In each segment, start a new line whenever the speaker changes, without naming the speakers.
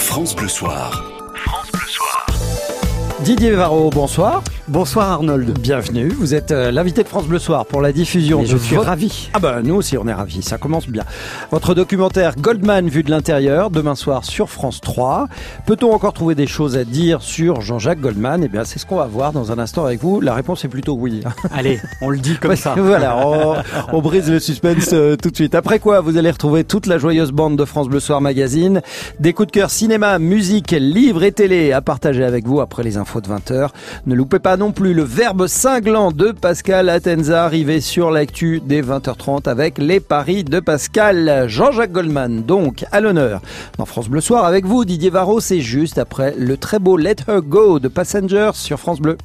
France Bleu Soir.
Didier Varro, bonsoir.
Bonsoir Arnold.
Bienvenue, vous êtes l'invité de France Bleu Soir pour la diffusion.
Je suis ravi.
Ah ben nous aussi on est ravis, ça commence bien. Votre documentaire Goldman vu de l'intérieur, demain soir sur France 3. Peut-on encore trouver des choses à dire sur Jean-Jacques Goldman ? Eh bien c'est ce qu'on va voir dans un instant avec vous. La réponse est plutôt oui.
Allez, on le dit comme ça.
Voilà, on brise le suspense tout de suite. Après quoi, vous allez retrouver toute la joyeuse bande de France Bleu Soir Magazine. Des coups de cœur cinéma, musique, livres et télé à partager avec vous après les infos de 20h. Ne loupez pas non plus le verbe cinglant de Pascal Atenza, arrivé sur l'actu dès 20h30 avec les paris de Pascal. Jean-Jacques Goldman, donc, à l'honneur. Dans France Bleu Soir avec vous, Didier Varro, c'est juste après le très beau Let Her Go de Passengers sur France Bleu.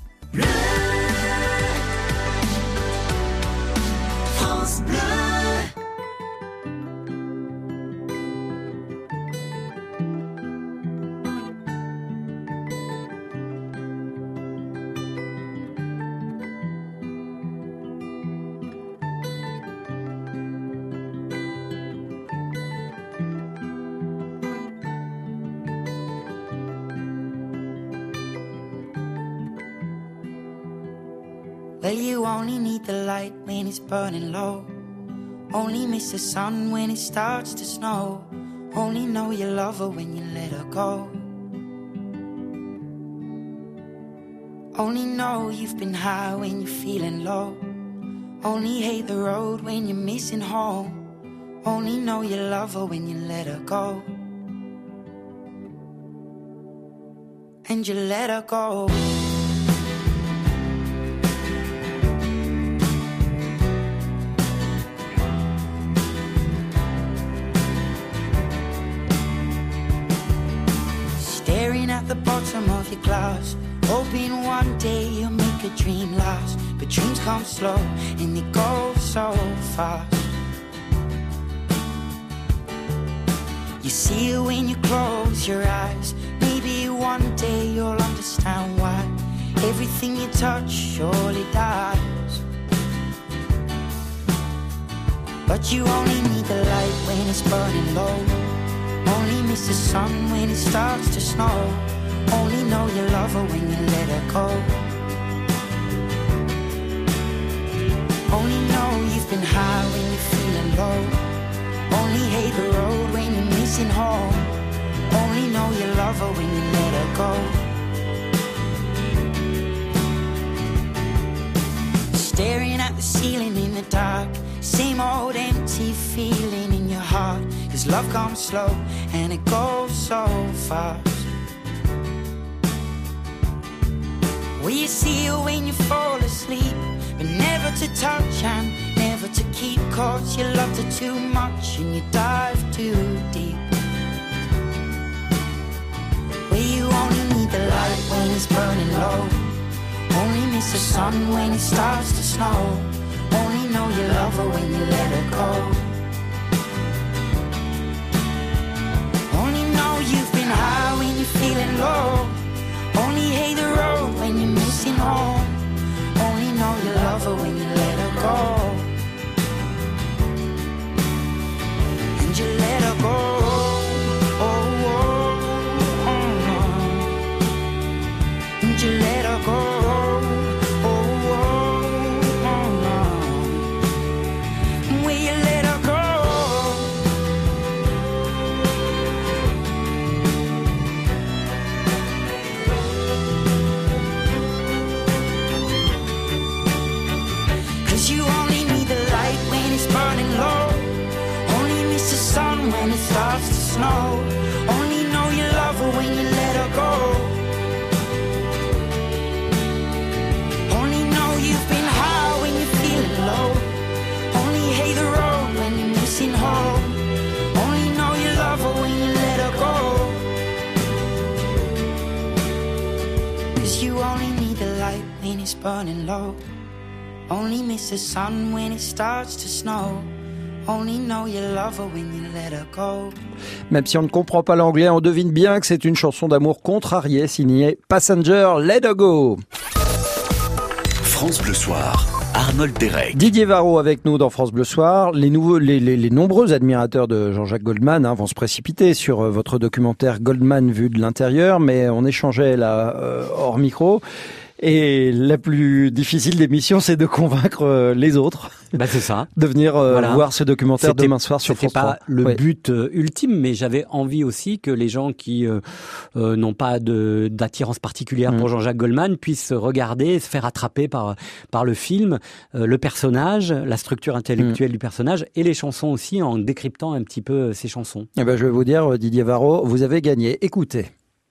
Well, you only need the light when it's burning low. Only miss the sun when it starts to snow. Only know you love her when you let her go. Only know you've been high when you're feeling low. Only hate the road when you're missing home. Only know you love her when you let her go. And you let her go. At the bottom of your glass, hoping one day you'll make a dream last. But dreams come slow and they go so fast. You see it when you close your eyes. Maybe one day you'll understand why everything you touch surely dies. But you only need the light when it's burning low. Only miss the sun when it starts to snow. Only know you love her when you let her go. Only know you've been high when you're feeling low. Only hate the road when you're missing home. Only know you love her when you let her go. Staring at the ceiling in the dark. Same old empty feeling in your heart. 'Cause love comes slow and it goes so fast. Well, you see it when you fall asleep, but never to touch and never to keep. 'Cause you loved her too much and you dive too deep. Well, you only need the light when it's burning low. Only miss the sun when it starts to snow. Only know you love her when you let her go. Only know you've been high when you're feeling low. Only hate the road when you're missing home. Only know you love her when you let her go. And you let her go. Oh, oh, oh, oh. And you let her go. When it starts to snow, only know you love her when you let her go. Only know you've been high when you're feeling low. Only hate the road when you're missing home. Only know you love her when you let her go. 'Cause you only need the light when it's burning low. Only miss the sun when it starts to snow. Only know you love her when you let her go.
Même si on ne comprend pas l'anglais, on devine bien que c'est une chanson d'amour contrariée signée Passenger, Let Her Go.
France Bleu Soir. Arnold Derek.
Didier Varro avec nous dans France Bleu Soir. Les nombreux admirateurs de Jean-Jacques Goldman vont se précipiter sur votre documentaire Goldman vu de l'intérieur, mais on échangeait là hors micro. Et la plus difficile des missions, c'est de convaincre les autres.
C'est ça.
De venir voir ce documentaire demain soir sur France 3.
C'était pas le but ultime, mais j'avais envie aussi que les gens qui n'ont pas d'attirance particulière pour Jean-Jacques Goldman puissent regarder, se faire attraper par le film, le personnage, la structure intellectuelle du personnage et les chansons aussi, en décryptant un petit peu ces chansons.
Je vais vous dire, Didier Varro, vous avez gagné. Écoutez.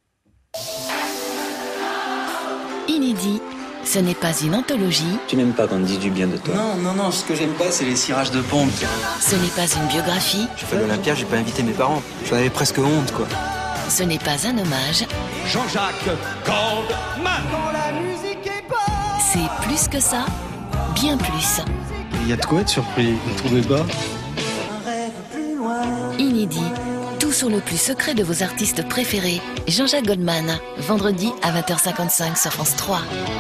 Inédit, ce n'est pas une anthologie.
Tu n'aimes pas qu'on te dise du bien de toi?
Non, ce que j'aime pas, c'est les cirages de pompe.
Ce n'est pas une biographie.
J'ai fait l'Olympia, j'ai pas invité mes parents. J'en avais presque honte, quoi.
Ce n'est pas un hommage.
Jean-Jacques Goldman.
Quand la musique est bonne.
C'est plus que ça, bien plus.
Il y a de quoi être surpris, vous ne trouvez pas?
Un rêve plus loin.
Inédit, tout sur le plus secret de vos artistes préférés. Jean-Jacques Goldman, vendredi à 20h55 sur France 3.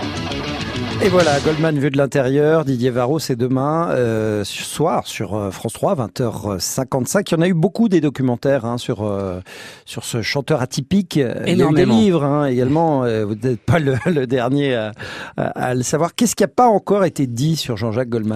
Et voilà, Goldman vu de l'intérieur. Didier Varro, c'est demain soir sur France 3, 20h55. Il y en a eu beaucoup des documentaires sur ce chanteur atypique.
Énormément.
Il y a eu des livres également. Vous n'êtes pas le dernier à le savoir. Qu'est-ce qui n'a pas encore été dit sur Jean-Jacques Goldman ?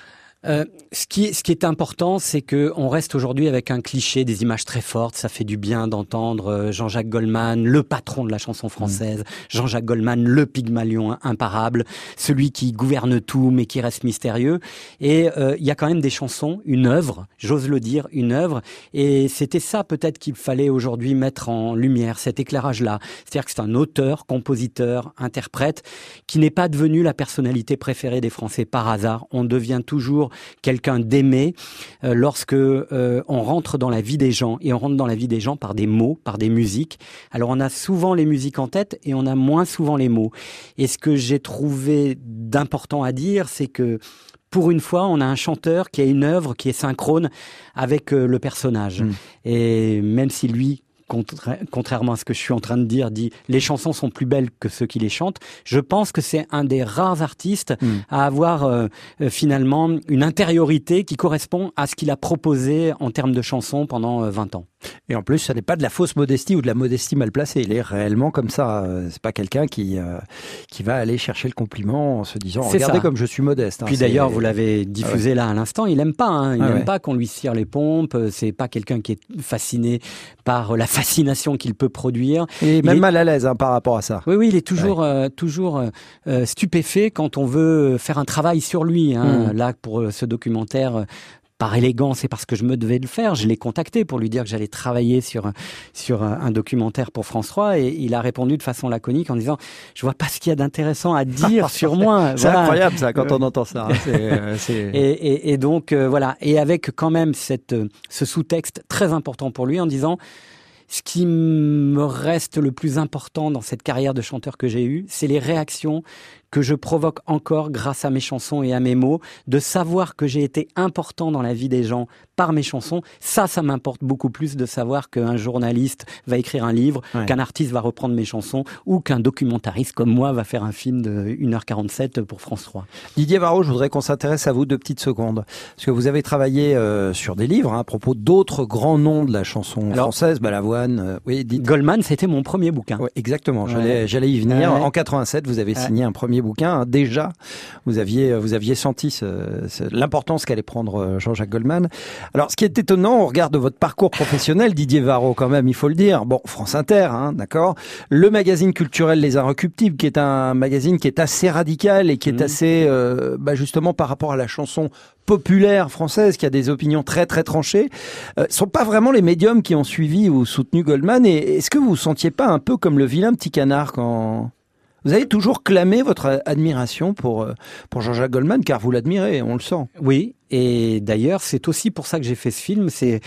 Ce qui est important, c'est que on reste aujourd'hui avec un cliché, des images très fortes. Ça fait du bien d'entendre Jean-Jacques Goldman, le patron de la chanson française, Jean-Jacques Goldman, le Pygmalion imparable, celui qui gouverne tout mais qui reste mystérieux. Et il y a quand même des chansons, une œuvre, j'ose le dire, une œuvre. Et c'était ça peut-être qu'il fallait aujourd'hui mettre en lumière, cet éclairage-là. C'est-à-dire que c'est un auteur, compositeur, interprète qui n'est pas devenu la personnalité préférée des Français par hasard. On devient toujours quelqu'un d'aimé lorsque on rentre dans la vie des gens, et on rentre dans la vie des gens par des mots, par des musiques. Alors on a souvent les musiques en tête et on a moins souvent les mots. Et ce que j'ai trouvé d'important à dire, c'est que pour une fois, on a un chanteur qui a une œuvre qui est synchrone avec le personnage. Et même si lui, contrairement à ce que je suis en train de dire, dit les chansons sont plus belles que ceux qui les chantent, je pense que c'est un des rares artistes à avoir finalement une intériorité qui correspond à ce qu'il a proposé en termes de chansons pendant 20 ans.
Et en plus, ça n'est pas de la fausse modestie ou de la modestie mal placée. Il est réellement comme ça. C'est pas quelqu'un qui va aller chercher le compliment en se disant « Regardez comme je suis modeste ».
Puis d'ailleurs, vous l'avez diffusé là à l'instant, il aime pas. Il n'aime pas qu'on lui cire les pompes. C'est pas quelqu'un qui est fasciné par la fascination qu'il peut produire.
Et même mal à l'aise par rapport à ça.
Oui, il est toujours stupéfait quand on veut faire un travail sur lui. Là, pour ce documentaire, par élégance et parce que je me devais de le faire, je l'ai contacté pour lui dire que j'allais travailler sur un documentaire pour France 3 et il a répondu de façon laconique en disant « Je vois pas ce qu'il y a d'intéressant à dire sur moi. »
C'est incroyable ça quand on entend ça.
Et donc voilà, et avec quand même ce sous-texte très important pour lui en disant « Ce qui me reste le plus important dans cette carrière de chanteur que j'ai eue, c'est les réactions que je provoque encore grâce à mes chansons et à mes mots, de savoir que j'ai été important dans la vie des gens par mes chansons. Ça m'importe beaucoup plus de savoir qu'un journaliste va écrire un livre, qu'un artiste va reprendre mes chansons ou qu'un documentariste comme moi va faire un film de 1h47 pour France 3.
Didier Varro, je voudrais qu'on s'intéresse à vous 2 petites secondes. Parce que vous avez travaillé sur des livres à propos d'autres grands noms de la chanson française, Balavoine.
Goldman, c'était mon premier bouquin.
Ouais, exactement, j'allais y venir. En 87, vous avez signé un premier bouquin. Déjà, vous aviez senti l'importance qu'allait prendre Jean-Jacques Goldman. Alors, ce qui est étonnant, on regarde votre parcours professionnel, Didier Varro, quand même, il faut le dire. Bon, France Inter, d'accord. Le magazine culturel Les Inrecuptibles, qui est un magazine qui est assez radical et qui est assez, justement, par rapport à la chanson populaire française, qui a des opinions très, très tranchées, sont pas vraiment les médiums qui ont suivi ou soutenu Goldman. Et est-ce que vous vous sentiez pas un peu comme le vilain petit canard quand... Vous avez toujours clamé votre admiration pour Jean-Jacques Goldman, car vous l'admirez, on le sent.
Oui, et d'ailleurs, c'est aussi pour ça que j'ai fait ce film, c'est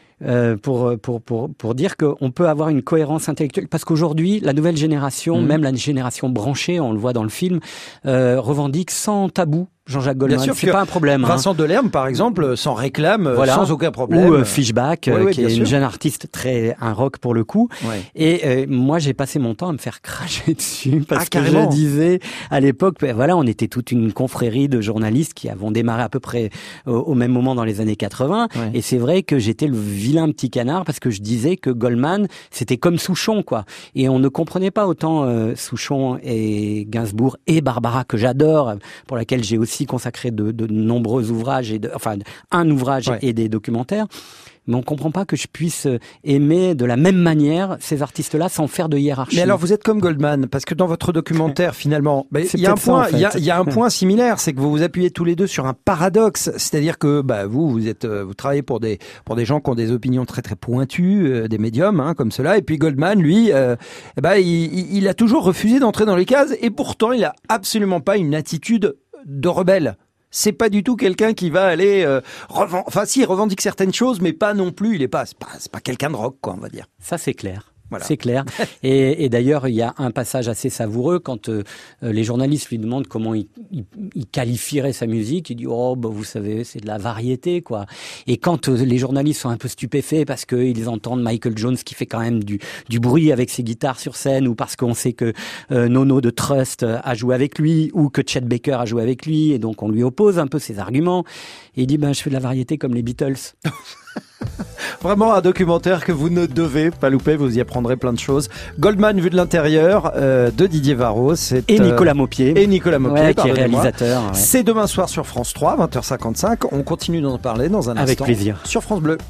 pour dire qu'on peut avoir une cohérence intellectuelle. Parce qu'aujourd'hui, la nouvelle génération, même la génération branchée, on le voit dans le film, revendique sans tabou, Jean-Jacques Goldman,
sûr,
c'est pas un problème.
Vincent Delerme, par exemple, s'en réclame sans aucun problème.
Ou Fishback, qui est une jeune artiste un rock pour le coup.
Ouais.
Et moi, j'ai passé mon temps à me faire cracher dessus parce que
carrément.
je disais à l'époque, on était toute une confrérie de journalistes qui avons démarré à peu près au même moment dans les années 80.
Ouais.
Et c'est vrai que j'étais le vilain petit canard parce que je disais que Goldman, c'était comme Souchon, quoi. Et on ne comprenait pas autant Souchon et Gainsbourg et Barbara, que j'adore, pour laquelle j'ai aussi consacré de nombreux ouvrages, un ouvrage et des documentaires. Mais on comprend pas que je puisse aimer de la même manière ces artistes-là sans faire de hiérarchie.
Mais alors vous êtes comme Goldman, parce que dans votre documentaire finalement, il y a un point, il y a un point similaire, c'est que vous vous appuyez tous les deux sur un paradoxe, c'est-à-dire que vous travaillez pour des gens qui ont des opinions très très pointues, des médiums comme cela, et puis Goldman lui, il a toujours refusé d'entrer dans les cases, et pourtant il a absolument pas une attitude de rebelle. C'est pas du tout quelqu'un qui va aller il revendique certaines choses, mais pas non plus. C'est pas quelqu'un de rock, quoi, on va dire.
Ça, c'est clair.
Voilà.
C'est clair. Et d'ailleurs, il y a un passage assez savoureux quand les journalistes lui demandent comment il qualifierait sa musique. Il dit vous savez, c'est de la variété, quoi. Et quand les journalistes sont un peu stupéfaits parce qu'ils entendent Michael Jones qui fait quand même du bruit avec ses guitares sur scène, ou parce qu'on sait que Nono de Trust a joué avec lui, ou que Chet Baker a joué avec lui, et donc on lui oppose un peu ses arguments. Et il dit je fais de la variété comme les Beatles.
Vraiment un documentaire que vous ne devez pas louper, vous y apprendrez plein de choses. Goldman vu de l'intérieur de Didier Varro,
et Nicolas Maupier,
qui est
réalisateur. Ouais.
C'est demain soir sur France 3, 20h55. On continue d'en parler dans un instant.
Avec plaisir.
Sur France Bleu.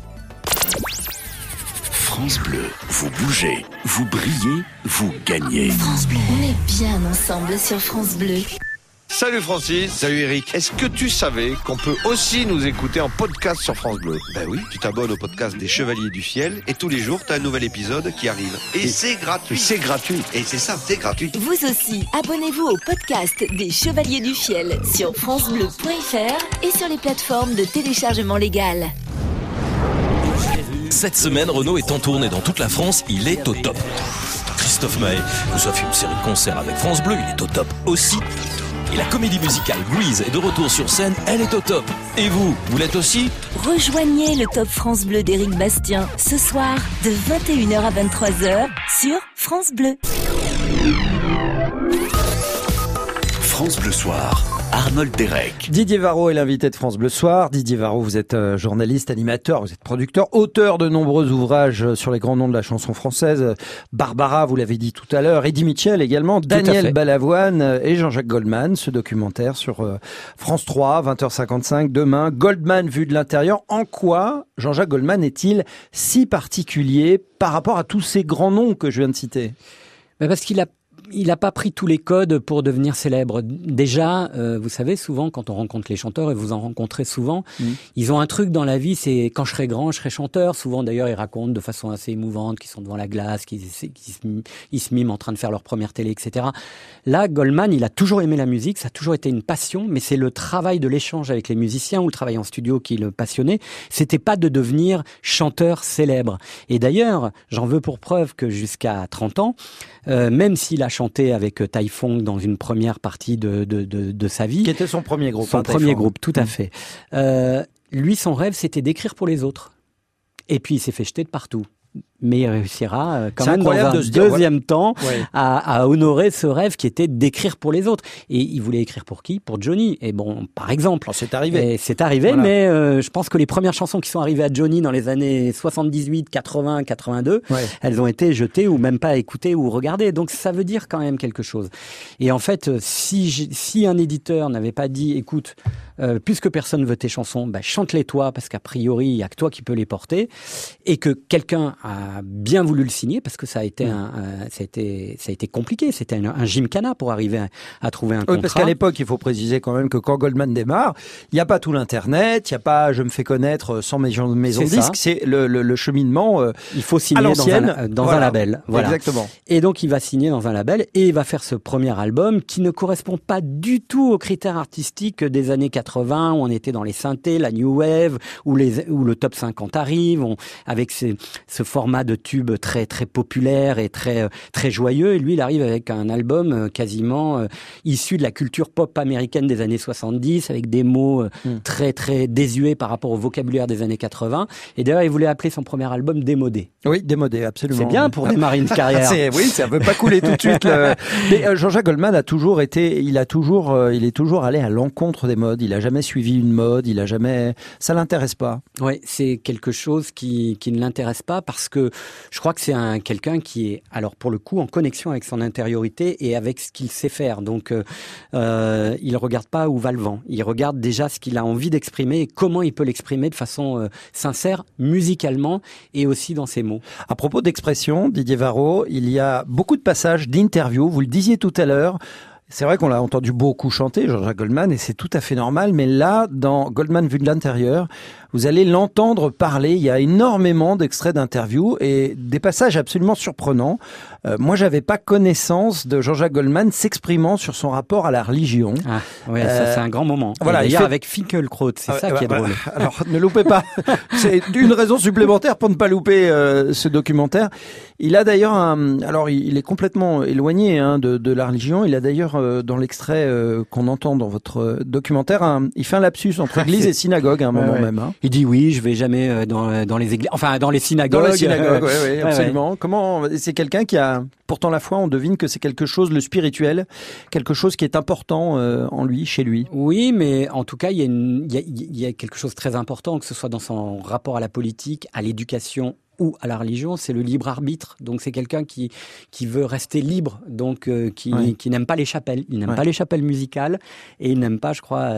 France Bleu, vous bougez, vous brillez, vous gagnez.
France Bleu. On est bien ensemble sur France Bleu.
Salut Francis. Salut Eric. Est-ce que tu savais qu'on peut aussi nous écouter en podcast sur France Bleu? Ben oui, tu t'abonnes au podcast des Chevaliers du Fiel et tous les jours, tu as un nouvel épisode qui arrive. Et c'est gratuit. C'est gratuit. Et c'est ça, c'est gratuit.
Vous aussi, abonnez-vous au podcast des Chevaliers du Fiel sur francebleu.fr et sur les plateformes de téléchargement légal.
Cette semaine, Renaud est en tournée dans toute la France, il est au top. Christophe Maé nous offre une série de concerts avec France Bleu, il est au top aussi. Et la comédie musicale Grease est de retour sur scène, elle est au top. Et vous l'êtes aussi?
Rejoignez le Top France Bleu d'Éric Bastien ce soir de 21h à 23h sur France Bleu.
France Bleu Soir, Arnold Derek.
Didier Varro est l'invité de France Bleu Soir. Didier Varro, vous êtes journaliste, animateur, vous êtes producteur, auteur de nombreux ouvrages sur les grands noms de la chanson française. Barbara, vous l'avez dit tout à l'heure, Eddie Mitchell également, Daniel Balavoine et Jean-Jacques Goldman. Ce documentaire sur France 3, 20h55, demain. Goldman vu de l'intérieur. En quoi Jean-Jacques Goldman est-il si particulier par rapport à tous ces grands noms que je viens de citer?
Parce qu'il a pas pris tous les codes pour devenir célèbre. Déjà, vous savez, souvent, quand on rencontre les chanteurs, et vous en rencontrez souvent, ils ont un truc dans la vie, c'est quand je serai grand, je serai chanteur. Souvent, d'ailleurs, ils racontent de façon assez émouvante qu'ils sont devant la glace, qu'ils se miment en train de faire leur première télé, etc. Là, Goldman, il a toujours aimé la musique, ça a toujours été une passion, mais c'est le travail de l'échange avec les musiciens ou le travail en studio qui le passionnait. C'était pas de devenir chanteur célèbre. Et d'ailleurs, j'en veux pour preuve que jusqu'à 30 ans, même s'il a chanté avec Taifong dans une première partie de sa vie.
Qui était son premier groupe.
Son premier groupe, tout à fait. Lui, son rêve, c'était d'écrire pour les autres. Et puis, il s'est fait jeter de partout. Mais il réussira quand même dans un deuxième temps à honorer ce rêve qui était d'écrire pour les autres. Et il voulait écrire pour qui? Pour Johnny. Et bon, par exemple.
Alors, c'est arrivé.
C'est arrivé, voilà. Mais je pense que les premières chansons qui sont arrivées à Johnny dans les années 78, 80, 82, elles ont été jetées ou même pas écoutées ou regardées. Donc ça veut dire quand même quelque chose. Et en fait, si un éditeur n'avait pas dit, écoute, puisque personne veut tes chansons, chante-les toi, parce qu'a priori, il y a que toi qui peux les porter, et que quelqu'un a bien voulu le signer, parce que ça a été ça a été compliqué. C'était un gymkhana pour arriver à trouver un contrat.
Oui, parce qu'à l'époque, il faut préciser quand même que quand Goldman démarre, il n'y a pas tout l'internet, il n'y a pas je me fais connaître sans maison de disques, c'est le cheminement.
Il faut signer dans un label. Voilà.
Exactement.
Et donc, il va signer dans un label et il va faire ce premier album qui ne correspond pas du tout aux critères artistiques des années 80 où on était dans les synthés, la new wave, où le top 50 arrive, avec ce format amas de tubes très très populaires et très très joyeux. Et lui, il arrive avec un album quasiment issu de la culture pop américaine des années 70, avec des mots très très désuets par rapport au vocabulaire des années 80. Et d'ailleurs, il voulait appeler son premier album Démodé.
Oui, Démodé, absolument.
C'est bien pour démarrer une carrière.
Oui, ça veut pas couler tout de suite. Mais Jean-Jacques Goldman il est toujours allé à l'encontre des modes. Il a jamais suivi une mode. Ça l'intéresse pas.
Oui, c'est quelque chose qui ne l'intéresse pas parce que je crois que c'est quelqu'un qui est, alors pour le coup, en connexion avec son intériorité et avec ce qu'il sait faire. Donc, il regarde pas où va le vent. Il regarde déjà ce qu'il a envie d'exprimer et comment il peut l'exprimer de façon sincère, musicalement et aussi dans ses mots.
À propos d'expression, Didier Varro, il y a beaucoup de passages d'interviews. Vous le disiez tout à l'heure. C'est vrai qu'on l'a entendu beaucoup chanter, Jean-Jacques Goldman, et c'est tout à fait normal. Mais là, dans Goldman vu de l'intérieur, vous allez l'entendre parler. Il y a énormément d'extraits d'interviews et des passages absolument surprenants. Moi, j'avais pas connaissance de Jean-Jacques Goldman s'exprimant sur son rapport à la religion.
Ah, ouais, ça c'est un grand moment.
Voilà,
d'ailleurs avec Finkielkraut, c'est ça qui est drôle.
Alors, ne loupez pas. C'est une raison supplémentaire pour ne pas louper ce documentaire. Il a d'ailleurs il est complètement éloigné de la religion. Il a d'ailleurs dans l'extrait qu'on entend dans votre documentaire, il fait un lapsus entre église et synagogue à un moment même. Hein.
Il dit oui, je vais jamais dans les églises, enfin dans les synagogues.
Dans les synagogues, oui, absolument. Comment c'est quelqu'un qui a pourtant la foi, on devine que c'est quelque chose, le spirituel, quelque chose qui est important en lui, chez lui.
Oui, mais en tout cas, il y a quelque chose de très important, que ce soit dans son rapport à la politique, à l'éducation ou à la religion, c'est le libre arbitre. Donc c'est quelqu'un qui veut rester libre, donc qui n'aime pas les chapelles. Il n'aime pas les chapelles musicales et il n'aime pas, je crois,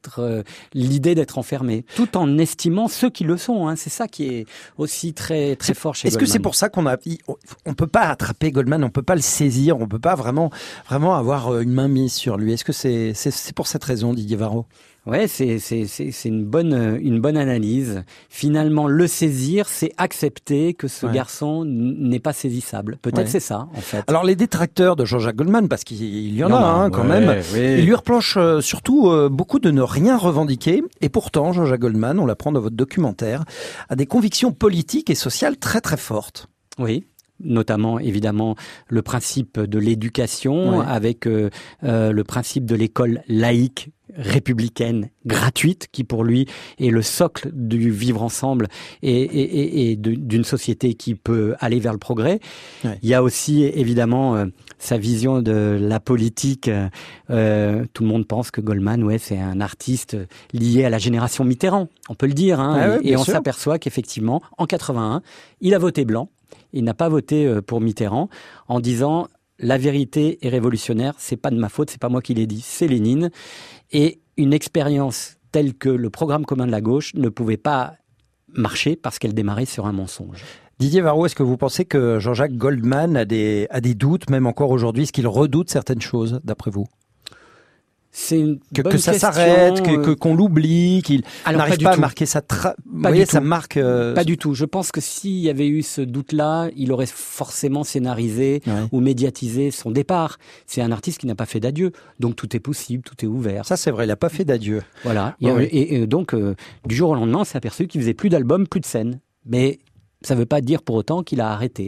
l'idée d'être enfermé, tout en estimant ceux qui le sont. Hein. C'est ça qui est aussi très très fort chez Goldman.
Est-ce que c'est pour ça on peut pas attraper Goldman, on peut pas le saisir, on peut pas vraiment avoir une main mise sur lui? Est-ce que c'est pour cette raison, Didier Varro?
Ouais, c'est une bonne analyse. Finalement, le saisir, c'est accepter que ce garçon n'est pas saisissable. Peut-être c'est ça, en fait.
Alors, les détracteurs de Jean-Jacques Goldman, parce qu'il y en a quand même, ils lui reprochent surtout beaucoup de ne rien revendiquer. Et pourtant, Jean-Jacques Goldman, on l'apprend dans votre documentaire, a des convictions politiques et sociales très très fortes.
Oui. Notamment, évidemment, le principe de l'éducation avec le principe de l'école laïque, républicaine, gratuite, qui pour lui est le socle du vivre ensemble et d'une société qui peut aller vers le progrès. Ouais. Il y a aussi, évidemment, sa vision de la politique. Tout le monde pense que Goldman, c'est un artiste lié à la génération Mitterrand. On peut le dire, hein. Et on s'aperçoit qu'effectivement, en 81, il a voté blanc. Il n'a pas voté pour Mitterrand en disant la vérité est révolutionnaire, c'est pas de ma faute, c'est pas moi qui l'ai dit, c'est Lénine. Et une expérience telle que le programme commun de la gauche ne pouvait pas marcher parce qu'elle démarrait sur un mensonge.
Didier Varro, est-ce que vous pensez que Jean-Jacques Goldman a des doutes, même encore aujourd'hui? Est-ce qu'il redoute certaines choses, d'après vous?
C'est une
que ça s'arrête, qu'on l'oublie, qu'il n'arrive pas à marquer sa marque.
Pas du tout. Je pense que s'il y avait eu ce doute-là, il aurait forcément scénarisé ou médiatisé son départ. C'est un artiste qui n'a pas fait d'adieu, donc tout est possible, tout est ouvert.
Ça c'est vrai, il n'a pas fait d'adieu.
Voilà. Et donc du jour au lendemain, on s'est aperçu qu'il faisait plus d'albums, plus de scènes. Mais ça ne veut pas dire pour autant qu'il a arrêté.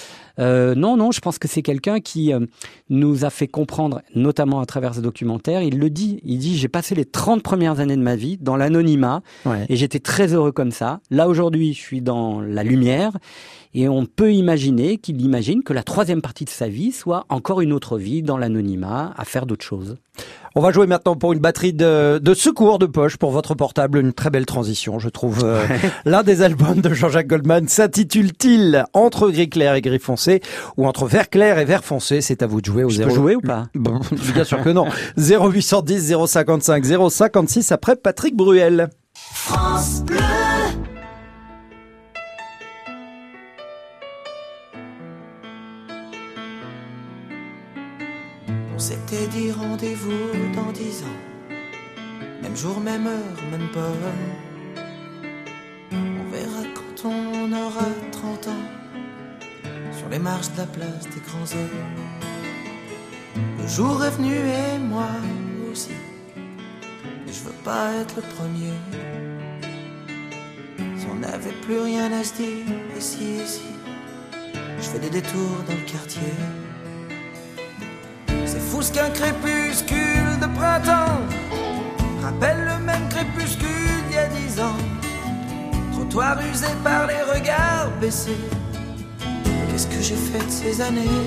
Non, je pense que c'est quelqu'un qui nous a fait comprendre, notamment à travers ce documentaire, il dit j'ai passé les 30 premières années de ma vie dans l'anonymat et j'étais très heureux comme ça. Là aujourd'hui, je suis dans la lumière et on peut imaginer qu'il imagine que la troisième partie de sa vie soit encore une autre vie dans l'anonymat, à faire d'autres choses.
On va jouer maintenant pour une batterie de secours de poche pour votre portable. Une très belle transition, je trouve. L'un des albums de Jean-Jacques Goldman s'intitule-t-il Entre gris clair et gris foncé ou Entre vert clair et vert foncé? C'est à vous de jouer au 0.
Je peux jouer ou pas?
Bon, bien sûr que non. 0810 055 056 après Patrick Bruel.
France Bleu. On s'était dit rendez-vous dans 10 ans, même jour, même heure, même pomme. On verra quand on aura 30 ans, sur les marches de la place des grands hommes. Le jour est venu et moi aussi, et je veux pas être le premier. Si on n'avait plus rien à se dire, et si, fais des détours dans le quartier. C'est fou ce qu'un crépuscule de printemps rappelle le même crépuscule d'il y a 10 ans. Trottoir usé par les regards baissés. Qu'est-ce que j'ai fait de ces années?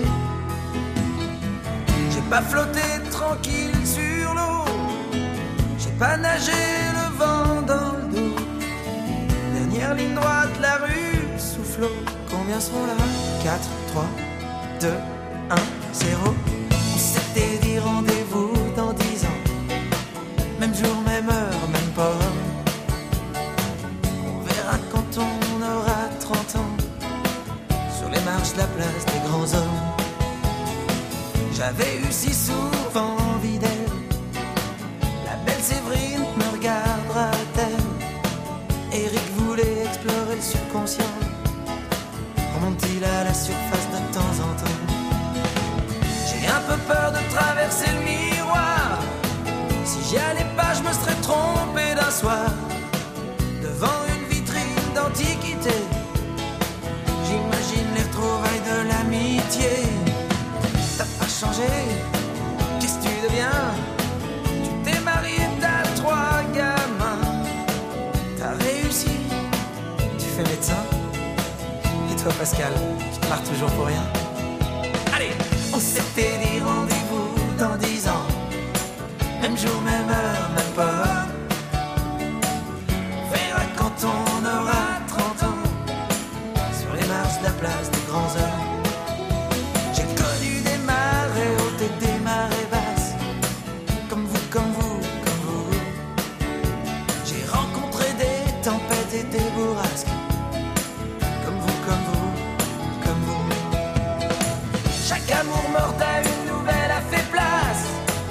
J'ai pas flotté tranquille sur l'eau, j'ai pas nagé le vent dans le dos. Dernière ligne droite, la rue soufflot. Combien sont là? 4, 3, 2, 1, 0. On s'était dit rendez-vous dans 10 ans. Même jour, même heure, même pomme. On verra quand on aura 30 ans, sur les marches de la place des grands hommes. J'avais eu si souvent envie d'elle. La belle Séverine me regardera-t-elle? Eric voulait explorer le subconscient. Remonte-t-il à la surface de temps en temps? J'ai un peu peur de traverser le miroir. Si j'y allais pas, je me serais trompé d'un soir. Devant une vitrine d'antiquité, j'imagine les retrouvailles de l'amitié. T'as pas changé, qu'est-ce que tu deviens? Tu t'es marié, t'as 3 gamins. T'as réussi, tu fais médecin. Et toi Pascal, tu te marres toujours pour rien? Allez, on s'était dit rendez-vous dans 10 ans. Même jour, même heure, même pas. On verra quand on aura 30 ans, sur les marches de la place des grands hommes. J'ai connu des marées hautes et des marées basses, comme vous, comme vous, comme vous. J'ai rencontré des tempêtes et des bourrasques, comme vous, comme vous, comme vous. Chaque amour mort à une nouvelle a fait place.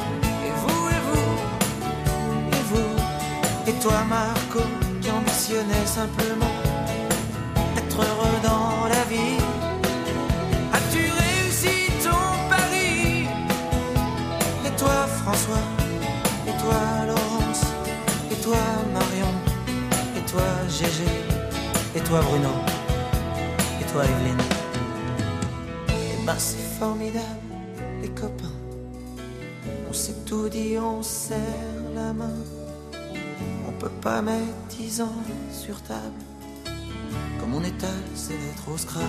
Et toi Marco, qui ambitionnais simplement d'être heureux dans la vie, as-tu réussi ton pari? Et toi François, et toi Laurence, et toi Marion, et toi Gégé, et toi Bruno, et toi Evelyne. Et ben c'est formidable les copains, on s'est tout dit, on serre la main. On peut pas mettre 10 ans sur table, comme on étale ses lettres au Scrabble.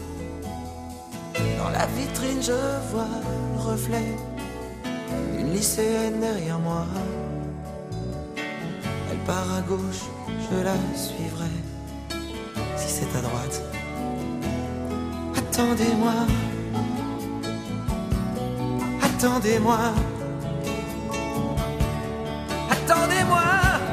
Dans la vitrine je vois le reflet d'une lycéenne derrière moi. Elle part à gauche, je la suivrai, si c'est à droite. Attendez-moi, attendez-moi, attendez-moi.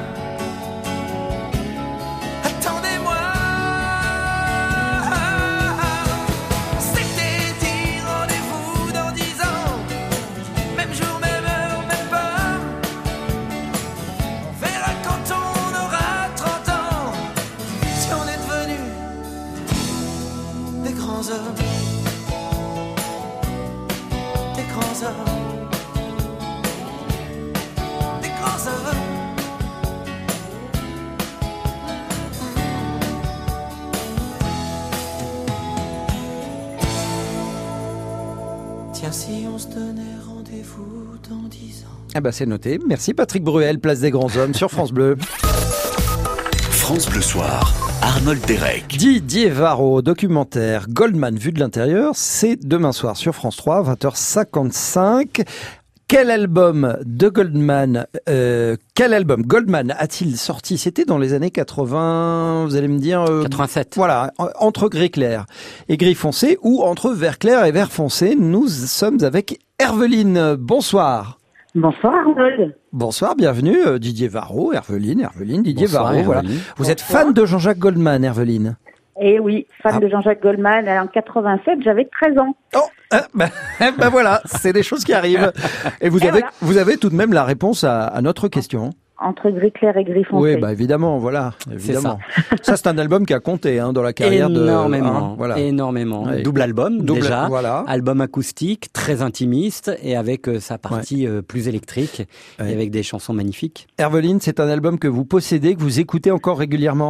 Tiens, si on se donnait rendez-vous dans 10 ans.
Ah bah c'est noté. Merci Patrick Bruel, place des grands hommes sur France Bleu.
France Bleu Soir, Arnold Derek.
Didier Varro, documentaire Goldman vu de l'intérieur, c'est demain soir sur France 3, 20h55. Quel album de Goldman, Goldman a-t-il sorti? C'était dans les années 80, vous allez me dire...
87.
Voilà, entre gris clair et gris foncé, ou entre vert clair et vert foncé. Nous sommes avec Herveline. Bonsoir.
Bonsoir Arnold.
Bonsoir, bienvenue Didier Varro, Herveline, Didier
Bonsoir,
Varro. Voilà. Vous êtes fan de Jean-Jacques Goldman, Herveline?
Eh oui, fan de Jean-Jacques Goldman. En 87, j'avais 13 ans.
Oh, ben voilà, c'est des choses qui arrivent. Et vous avez tout de même la réponse à notre question.
Entre gris clair et gris foncé.
Oui, bah évidemment, voilà, évidemment. Ça, c'est un album qui a compté dans la carrière
énormément,
voilà.
Énormément.
Ouais.
Double album déjà,
voilà.
album acoustique, très intimiste et avec sa partie plus électrique et avec des chansons magnifiques.
Herveline, c'est un album que vous possédez, que vous écoutez encore régulièrement?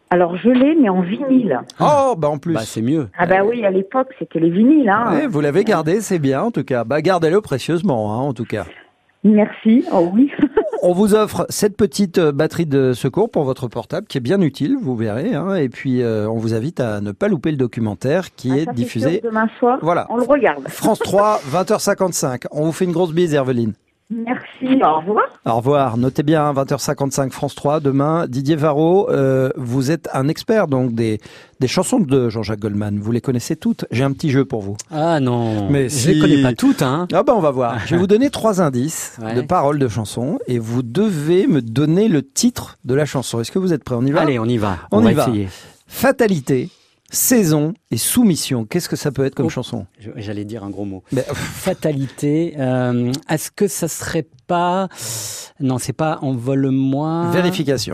Alors je l'ai, mais en vinyle.
Oh, bah en plus.
Bah, c'est mieux.
Ah bah oui, à l'époque, c'était les vinyles. Hein.
Ouais, vous l'avez gardé, c'est bien en tout cas. Bah gardez-le précieusement, hein, en tout cas.
Merci, oh oui.
On vous offre cette petite batterie de secours pour votre portable qui est bien utile, vous verrez. Hein, et puis on vous invite à ne pas louper le documentaire qui est
ça,
diffusé
sûr, demain soir.
Voilà.
On le regarde.
France 3, 20h55. On vous fait une grosse bise, Herveline.
Merci, au revoir.
Au revoir. Notez bien, 20h55 France 3. Demain, Didier Varro, vous êtes un expert donc des chansons de Jean-Jacques Goldman. Vous les connaissez toutes. J'ai un petit jeu pour vous.
Ah non,
mais
je les connais pas toutes. Hein.
Ah ben on va voir. Je vais vous donner 3 indices
Ouais.
de paroles de chansons et vous devez me donner le titre de la chanson. Est-ce que vous êtes prêts ? On y va ?
Allez, on y va.
On
va
y va.
essayer.
Fatalité, saison et soumission. Qu'est-ce que ça peut être comme chanson ?
J'allais dire un gros mot.
Mais,
Fatalité. Est-ce que ça serait pas... Non, c'est pas Envole-moi.
Vérification.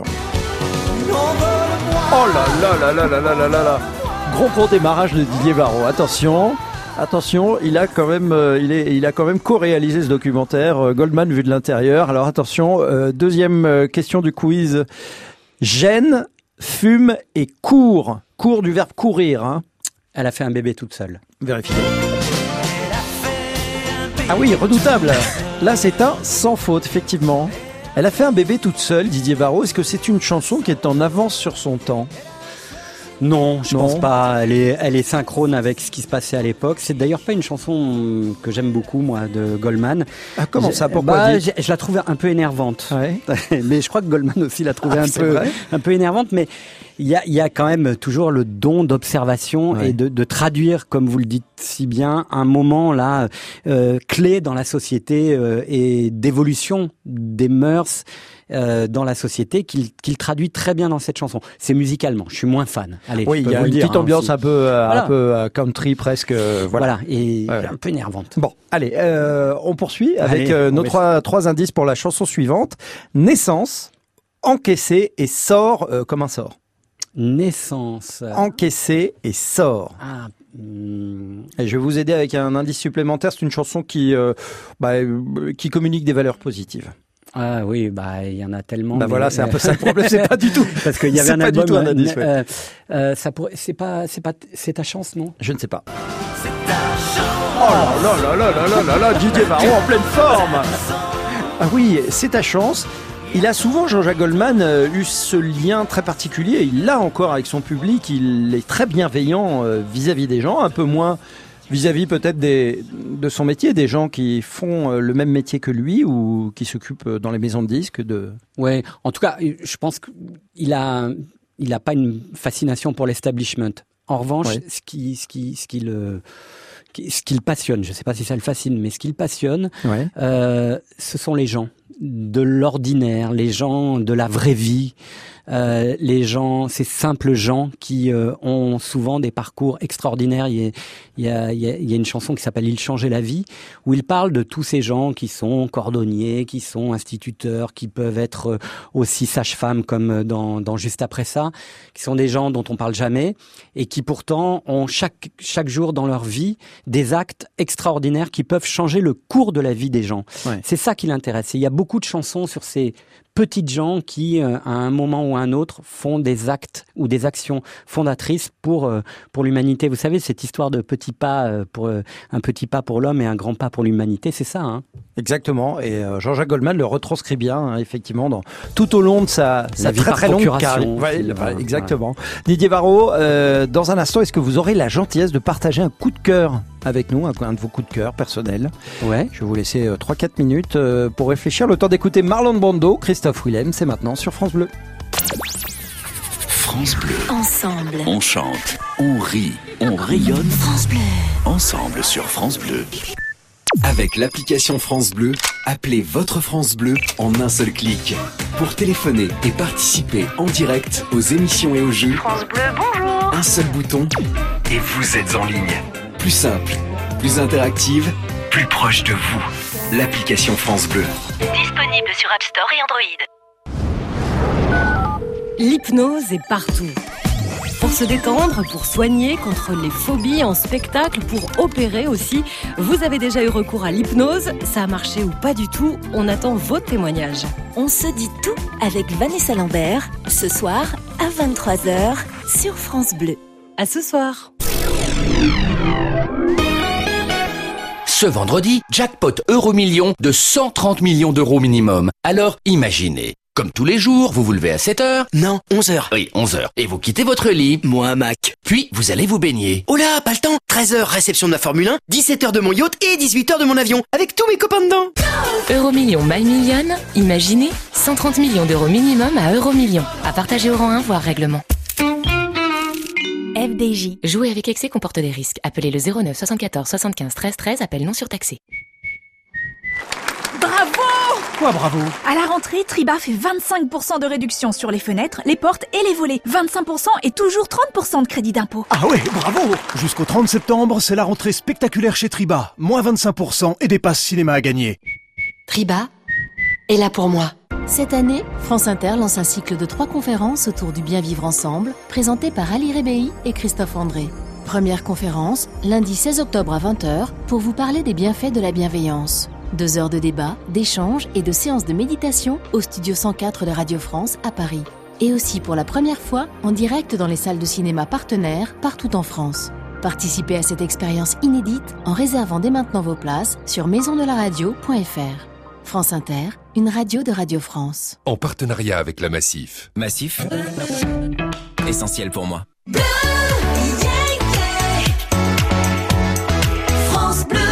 Oh là là là là là là là là là. Gros court démarrage de Didier Varro. Attention, il a quand même, il a quand même co-réalisé ce documentaire Goldman vu de l'intérieur. Alors attention, deuxième question du quiz. Gêne, fume et court. Court du verbe courir. Hein.
Elle a fait un bébé toute seule.
Vérifiez. Ah oui, redoutable. Là, c'est un sans faute, effectivement. Elle a fait un bébé toute seule, Didier Varro. Est-ce que c'est une chanson qui est en avance sur son temps ?
Non, je pense pas. Elle est synchrone avec ce qui se passait à l'époque. C'est d'ailleurs pas une chanson que j'aime beaucoup, moi, de Goldman.
Ah, comment ça ? Pourquoi
je la trouve un peu énervante.
Ouais.
Mais je crois que Goldman aussi l'a trouvée un peu énervante. Mais il y a quand même toujours le don d'observation et de traduire, comme vous le dites si bien, un moment là clé dans la société et d'évolution des mœurs. Dans la société qu'il traduit très bien dans cette chanson. C'est musicalement, je suis moins fan. Allez,
oui, il y a une petite ambiance un peu country presque. Voilà,
et un peu énervante.
Bon, allez, on poursuit avec nos trois indices pour la chanson suivante. Naissance, encaissé et sort comme un sort.
Naissance.
Encaissé et sort.
Ah.
Et je vais vous aider avec un indice supplémentaire. C'est une chanson qui communique des valeurs positives.
Ah oui, il y en a tellement.
Voilà, c'est un peu ça le problème, c'est pas du tout.
Parce qu'il y avait un album.
Un indice,
c'est ta chance, non ?
Je ne sais pas. C'est ta chance. Oh là, Didier Varro en pleine forme. Ah oui, c'est ta chance. Il a souvent, Jean-Jacques Goldman, eu ce lien très particulier. Il l'a encore avec son public. Il est très bienveillant vis-à-vis des gens, un peu moins vis-à-vis peut-être de son métier, des gens qui font le même métier que lui ou qui s'occupent dans les maisons de disques de... Ouais,
en tout cas, je pense qu'il a pas une fascination pour l'establishment. En revanche, ce qui le passionne, je ne sais pas si ça le fascine, mais ce qui le passionne, ce sont les gens de l'ordinaire, les gens de la vraie vie. Les gens, ces simples gens qui ont souvent des parcours extraordinaires. Il y a une chanson qui s'appelle « Il changeait la vie » où il parle de tous ces gens qui sont cordonniers, qui sont instituteurs, qui peuvent être aussi sages-femmes comme dans Juste après ça, qui sont des gens dont on parle jamais et qui pourtant ont chaque jour dans leur vie des actes extraordinaires qui peuvent changer le cours de la vie des gens. Ouais. C'est ça qui l'intéresse. Et il y a beaucoup de chansons sur ces petites gens qui, à un moment ou à un autre, font des actes ou des actions fondatrices pour l'humanité. Vous savez, cette histoire de petit pas un petit pas pour l'homme et un grand pas pour l'humanité, c'est ça, hein ?
Exactement. Et Jean-Jacques Goldman le retranscrit bien, hein, effectivement, tout au long de sa très longue carrière. Exactement. Didier Varro, dans un instant, est-ce que vous aurez la gentillesse de partager un coup de cœur avec nous, un de vos coups de cœur personnels?
Ouais.
Je vais vous laisser 3-4 minutes pour réfléchir. Le temps d'écouter Marlon Brando, Christophe Willem, c'est maintenant sur France Bleu.
France Bleu.
Ensemble.
On chante, on rit, on rayonne.
France Bleu.
Ensemble sur France Bleu. Avec l'application France Bleu, appelez votre France Bleu en un seul clic. Pour téléphoner et participer en direct aux émissions et aux jeux.
France Bleu, bonjour.
Un seul bouton et vous êtes en ligne. Plus simple, plus interactive, plus proche de vous. L'application France Bleu.
Disponible sur App Store et Android.
L'hypnose est partout. Pour se détendre, pour soigner, contre les phobies, en spectacle, pour opérer aussi. Vous avez déjà eu recours à l'hypnose? Ça a marché ou pas du tout? On attend vos témoignages.
On se dit tout avec Vanessa Lambert, ce soir à 23h sur France Bleu.
À ce soir.
Ce vendredi, jackpot Euromillion de 130 millions d'euros minimum. Alors imaginez, comme tous les jours, vous vous levez à 7h.
Non, 11h.
Oui, 11h. Et vous quittez votre lit.
Moi, un Mac.
Puis, vous allez vous baigner.
Oh là, pas le temps. 13h, réception de ma Formule 1, 17h de mon yacht et 18h de mon avion, avec tous mes copains dedans.
Euromillion My Million, imaginez 130 millions d'euros minimum à Euromillion. À partager au rang 1, voire règlement.
FDJ.
Jouer avec excès comporte des risques. Appelez le 09 74 75 13 13, appel non surtaxé.
Bravo!
Quoi bravo?
À la rentrée, Triba fait 25% de réduction sur les fenêtres, les portes et les volets. 25% et toujours 30% de crédit d'impôt.
Ah ouais, bravo! Jusqu'au 30 septembre, c'est la rentrée spectaculaire chez Triba. Moins 25% et des passes cinéma à gagner.
Triba est là pour moi.
Cette année, France Inter lance un cycle de 3 conférences autour du bien vivre ensemble, présentées par Ali Rebéi et Christophe André. Première conférence, lundi 16 octobre à 20h, pour vous parler des bienfaits de la bienveillance. 2 heures de débat, d'échanges et de séances de méditation au studio 104 de Radio France à Paris. Et aussi pour la première fois, en direct dans les salles de cinéma partenaires partout en France. Participez à cette expérience inédite en réservant dès maintenant vos places sur maisondelaradio.fr. France Inter, une radio de Radio France.
En partenariat avec la Massif.
Massif, essentiel pour moi.
France Bleu.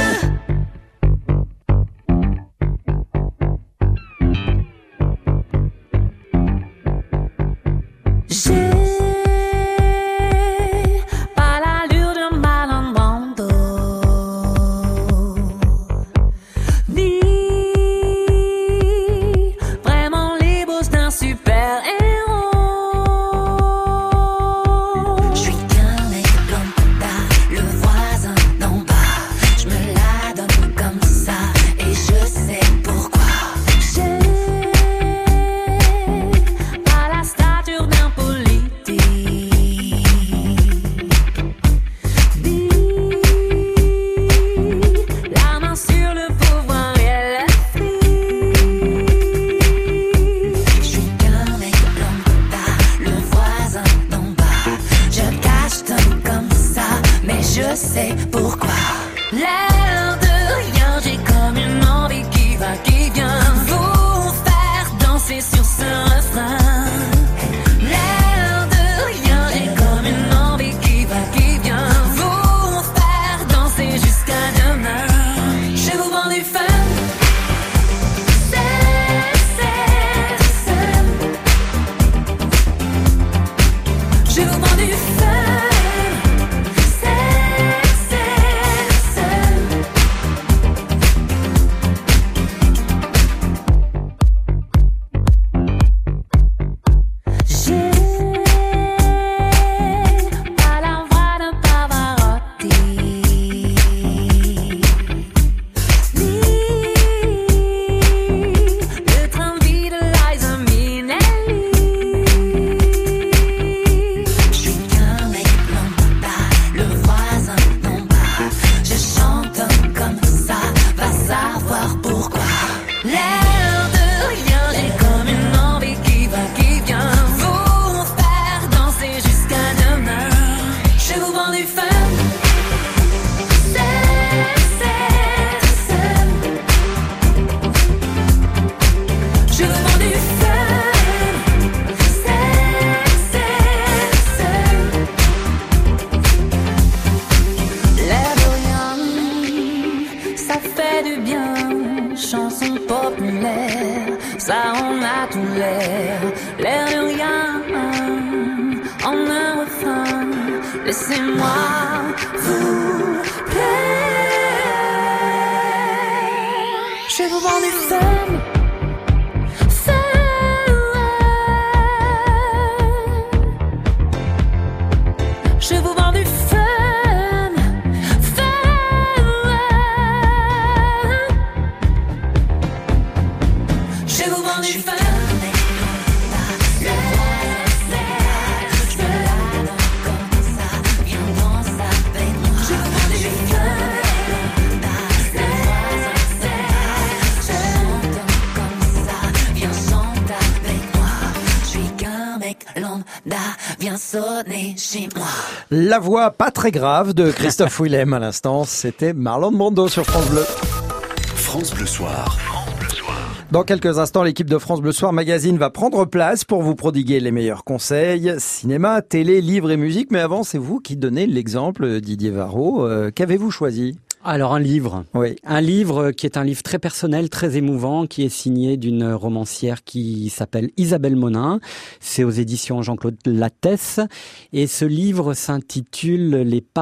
J'ai pas l'allure d'un malandro, ni vraiment les bosses d'un super-héros. Je suis qu'un mec lambda, le voisin d'en bas. Je me la donne comme ça et je sais pourquoi. J'ai pas la stature d'un politique, la main sur le pouvoir et l'esprit. Je suis qu'un mec lambda, le voisin d'en bas. Je cache comme ça, mais je sais pourquoi. L'air de rien, j'ai comme une envie qui va, qui vient vous faire danser sur ce refrain. L'air de rien, j'ai comme une envie qui va, qui vient vous faire danser jusqu'à demain. Je vous vends du fun. Je vous vends du fun. J'ai pas la voix d'un Pavarotti, ni le train de vie de Liza Minnelli. Je suis qu'un mec lambda, le voisin d'en bas. Je chante comme ça, va savoir pourquoi. L'air de rien, j'ai comme une envie qui va, qui vient vous faire danser jusqu'à demain. Je vous vends du fun. Je vous vends du fun. L'air de rien, ça fait du bien. Chanson populaire, ça en a tout l'air. L'air de rien, en un refrain. Laissez-moi vous plaire. Je vous vends du fun. Je vous vends du fun. Je vous vends du fun. Je me la donne
sonner chez moi.
La voix pas très grave de Christophe Willem à l'instant, c'était Marlon Brando sur France Bleu.
France Bleu Soir.
Dans quelques instants, l'équipe de France Bleu Soir Magazine va prendre place pour vous prodiguer les meilleurs conseils, cinéma, télé, livres et musique. Mais avant, c'est vous qui donnez l'exemple, Didier Varro. Qu'avez-vous choisi ?
Alors un livre.
Oui.
Un livre qui est un livre très personnel, très émouvant, qui est signé d'une romancière qui s'appelle Isabelle Monin. C'est aux éditions Jean-Claude Lattès. Et ce livre s'intitule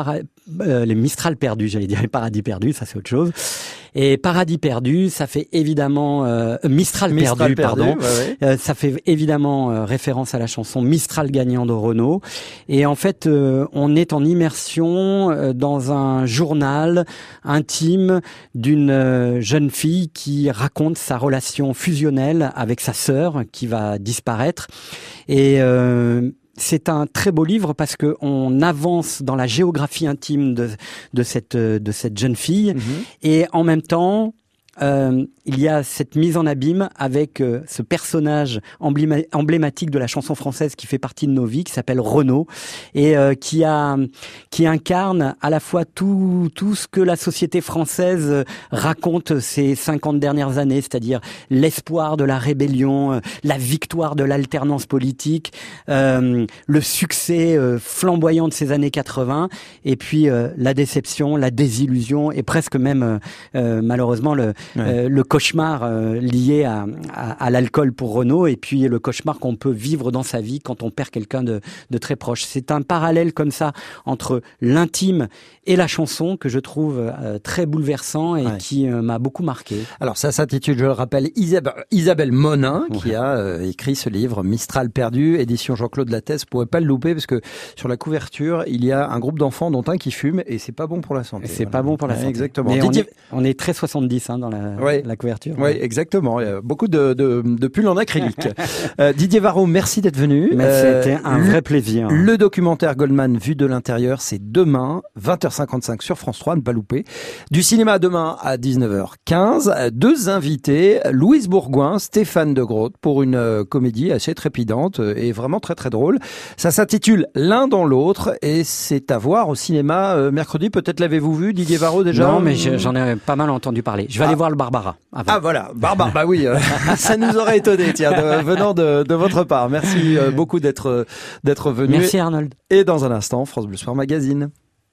les Mistral perdus, j'allais dire les paradis perdus, ça c'est autre chose. Et paradis perdu, ça fait évidemment Mistral perdu, pardon. Ouais. Ça fait évidemment référence à la chanson Mistral gagnant de Renaud. Et en fait, on est en immersion dans un journal intime d'une jeune fille qui raconte sa relation fusionnelle avec sa sœur qui va disparaître. Et c'est un très beau livre parce que on avance dans la géographie intime de cette jeune fille et en même temps il y a cette mise en abîme avec ce personnage emblématique de la chanson française qui fait partie de nos vies, qui s'appelle Renaud, et qui incarne à la fois tout ce que la société française raconte ces 50 dernières années, c'est-à-dire l'espoir de la rébellion, la victoire de l'alternance politique, le succès flamboyant de ces années 80, et puis la déception, la désillusion, et presque même malheureusement le cauchemar lié à l'alcool pour Renaud, et puis le cauchemar qu'on peut vivre dans sa vie quand on perd quelqu'un de très proche. C'est un parallèle comme ça entre l'intime et la chanson que je trouve très bouleversant et qui m'a beaucoup marqué.
Alors ça s'intitule, je le rappelle, Isabelle Monin qui a écrit ce livre Mistral perdu, édition Jean-Claude Lattès. Vous pourrez pas le louper parce que sur la couverture il y a un groupe d'enfants dont un qui fume et c'est pas bon pour la santé.
C'est pas bon pour la santé.
Exactement.
Mais on est très 70 dans la couverture.
Oui, exactement. Il y a beaucoup de pulls en acrylique. Didier Varro, merci d'être venu.
C'était un vrai plaisir.
Le documentaire Goldman Vue de l'intérieur, c'est demain, 20h55 sur France 3, ne pas louper. Du cinéma demain à 19h15. Deux invités, Louise Bourgoin, Stéphane De Groot, pour une comédie assez trépidante et vraiment très très drôle. Ça s'intitule L'un dans l'autre et c'est à voir au cinéma mercredi. Peut-être l'avez-vous vu, Didier Varro, déjà?
Non, mais j'en ai pas mal entendu parler. Je vais aller voir le Barbara avant.
Ah voilà, Barbara, bah oui, ça nous aurait étonné, tiens, venant de votre part. Merci beaucoup d'être venu.
Merci Arnold.
Et dans un instant, France Bleu Soir Magazine.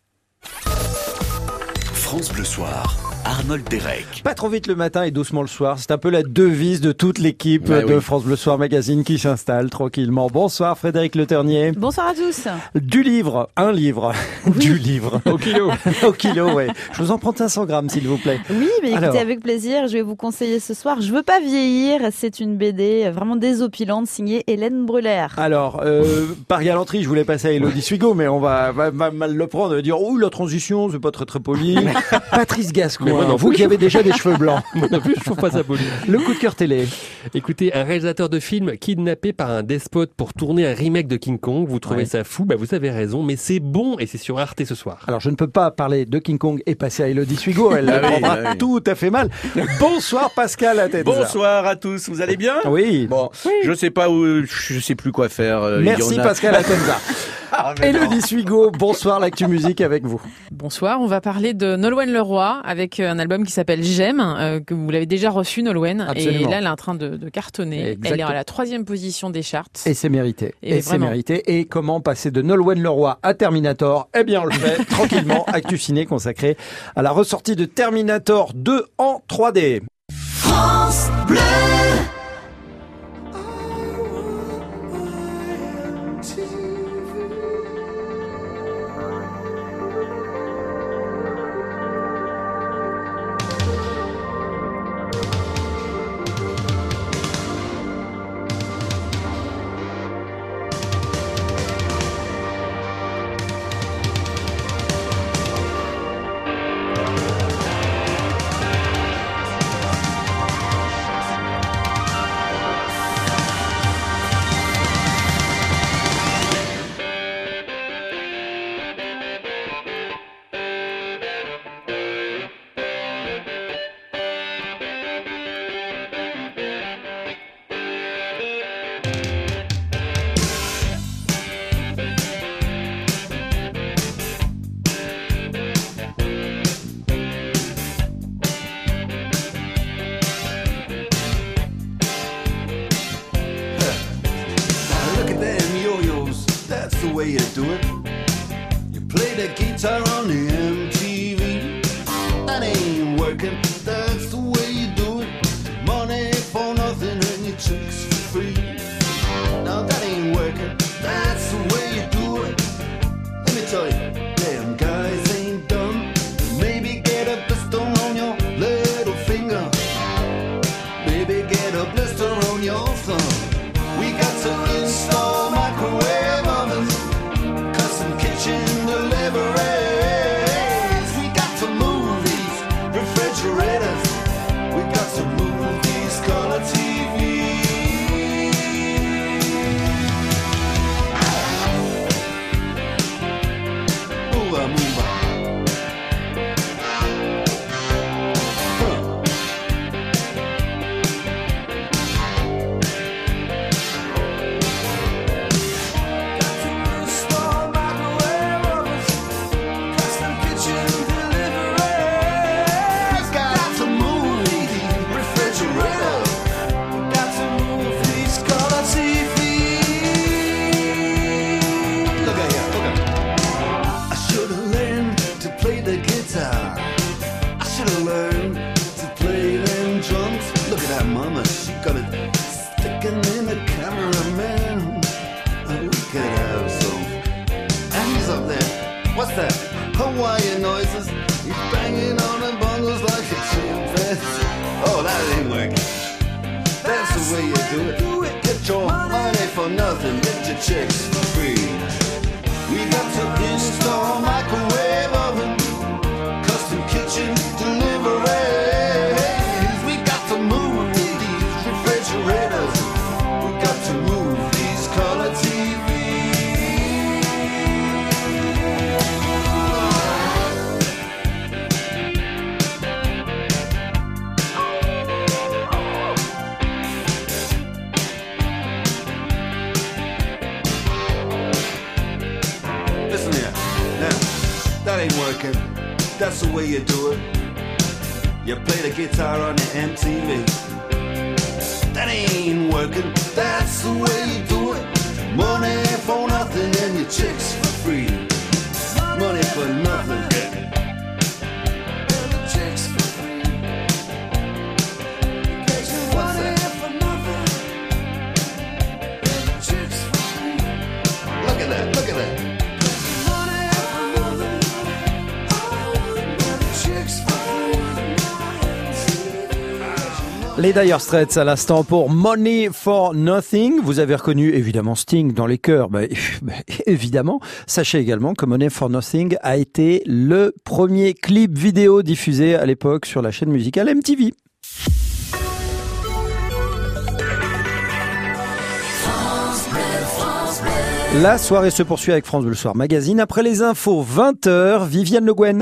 France Bleu Soir. Arnold Derek.
Pas trop vite le matin et doucement le soir. C'est un peu la devise de toute l'équipe de France Bleu Soir Magazine qui s'installe tranquillement. Bonsoir Frédéric Le Ternier.
Bonsoir à tous.
Du livre. Du livre.
Au kilo.
Au kilo, oui. Je vous en prends 500 grammes s'il vous plaît.
Oui, mais écoutez, alors, avec plaisir, je vais vous conseiller ce soir Je veux pas vieillir. C'est une BD vraiment désopilante signée Hélène Brûlère.
Alors, par galanterie, je voulais passer à Élodie Suigo, mais on va mal le prendre et dire « Ouh, la transition, c'est pas très très poli. » Patrice Gascoigne. Vous qui avez déjà des cheveux blancs.
Moi non plus, je trouve pas ça poli.
Le coup de cœur télé.
Écoutez, un réalisateur de film kidnappé par un despote pour tourner un remake de King Kong. Vous trouvez ça fou? Bah, vous avez raison, mais c'est bon et c'est sur Arte ce soir.
Alors, je ne peux pas parler de King Kong et passer à Élodie Suigo. Elle prendra tout à fait mal. Bonsoir Pascal Atenza.
Bonsoir à tous. Vous allez bien?
Oui.
Bon, je sais pas je sais plus quoi faire.
Merci Pascal Atenza. Élodie Suigo, bonsoir l'actu musique avec vous.
Bonsoir, on va parler de Nolwenn Leroy avec un album qui s'appelle J'aime, que vous l'avez déjà reçu Nolwenn.
Absolument.
Et là elle est en train de cartonner.
Exactement.
Elle est à la 3e position des charts.
Et c'est mérité.
Et
c'est mérité. Et comment passer de Nolwenn Leroy à Terminator? Eh bien on le fait tranquillement. Actu ciné consacré à la ressortie de Terminator 2 en 3D.
France Bleu.
way you do it. You play the guitar on the MTV. That ain't working, that's the way you do it. Money for nothing and your chicks for free. Now that ain't working, that's the way you do it. Let me tell you, damn guys ain't dumb. Maybe get a blister on your little finger. Maybe get a blister on your thumb. We got to install microwave ovens, custom kitchen deliveries. We got to move these refrigerators. We got to move these color TVs. Move on, move on. What's that? Hawaiian noises. He's banging on the bongos like a chimpanzee. Oh, that ain't working. That's the way you do it. Get your money for nothing, get your chicks for free. We got to install microwave oven, custom kitchen deliveries. We got to move these refrigerators. We got to move these color TVs. That ain't working, that's the way you do it. You play the guitar on the MTV. That ain't working, that's the way you do it. Money for nothing and your chicks for free. Money for nothing and your chicks for free. What's that? Chicks for free. Look at that, look at that.
Les Dire Straits à l'instant pour Money for Nothing. Vous avez reconnu évidemment Sting dans les chœurs. Évidemment. Sachez également que Money for Nothing a été le premier clip vidéo diffusé à l'époque sur la chaîne musicale MTV. La soirée se poursuit avec France Bleu Soir Magazine. Après les infos, 20h, Viviane Le Guen.